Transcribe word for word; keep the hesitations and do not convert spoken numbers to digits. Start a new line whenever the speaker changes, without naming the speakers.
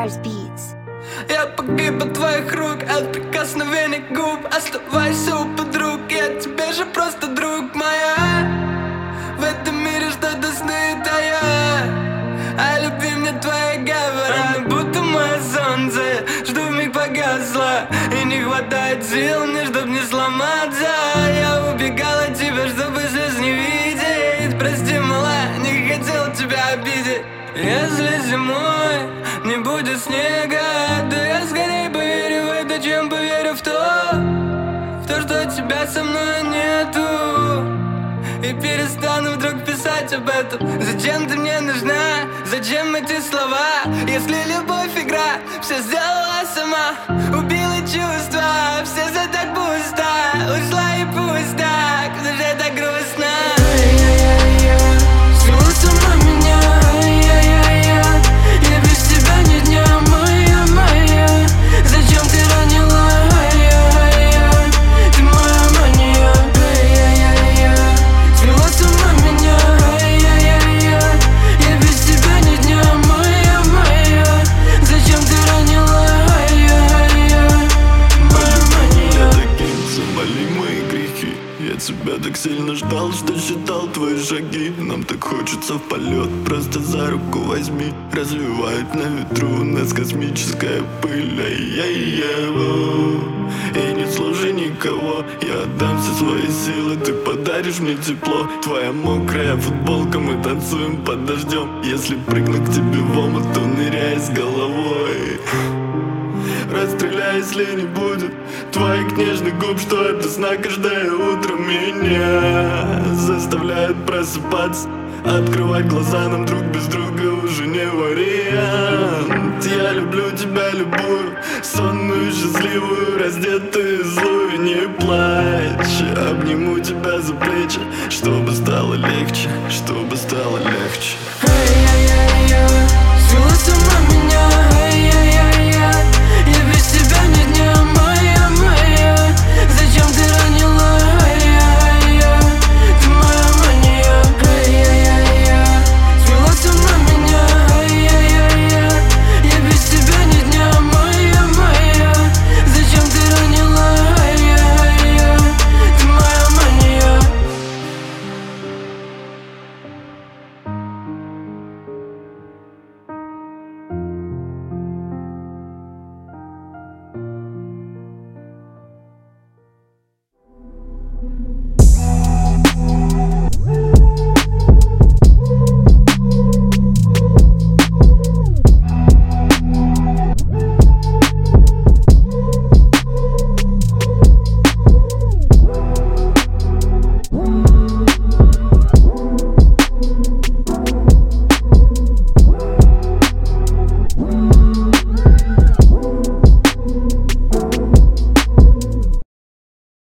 Mars Beats.
Я погиб от твоих рук, от прикосновений губ. Оставайся у подруг, я тебе же просто друг моя. В этом мире что-то снит, а я о любви мне твои говорят. Будто мое солнце, жду миг погасло. И не хватает сил мне, чтоб не сломаться. Я убегал от тебя, чтобы слез не видеть. Прости, малая, не хотел тебя обидеть. Если зимой не будет снега, то я скорее поверю в это, чем поверю в то, в то, что тебя со мной нету. И перестану вдруг писать об этом. Зачем ты мне нужна? Зачем эти слова? Если любовь игра, все сделала сама. Убила чувства, все за так пусто. Ушла и пусть так, в душе так грустно. Смыла сама меня. Я без тебя ни дня, моя, моя. Зачем ты ранила? Ты моя мания. Смела сама меня. Я без тебя ни дня, моя, моя. Зачем ты ранила? Моя мания.
Докинь, замоли мои грехи. Я тебя так сильно ждал, что считал твои шаги. Нам так хочется в полет, просто за руку возьми. Развивает на ветру нас космическая пыль. Ай-яй-яй. И не слушай никого, я отдам все свои силы. Ты подаришь мне тепло. Твоя мокрая футболка, мы танцуем под дождем. Если прыгну к тебе в омут, то ныряй с головой. Расстреляй, если не будет твоих нежных губ, что это знак. Каждое утро меня заставляет просыпаться. Открывать глаза нам друг без друга уже не вариант. Я люблю тебя, любую, сонную, счастливую, раздетую, злую. Не плачь, обниму тебя за плечи.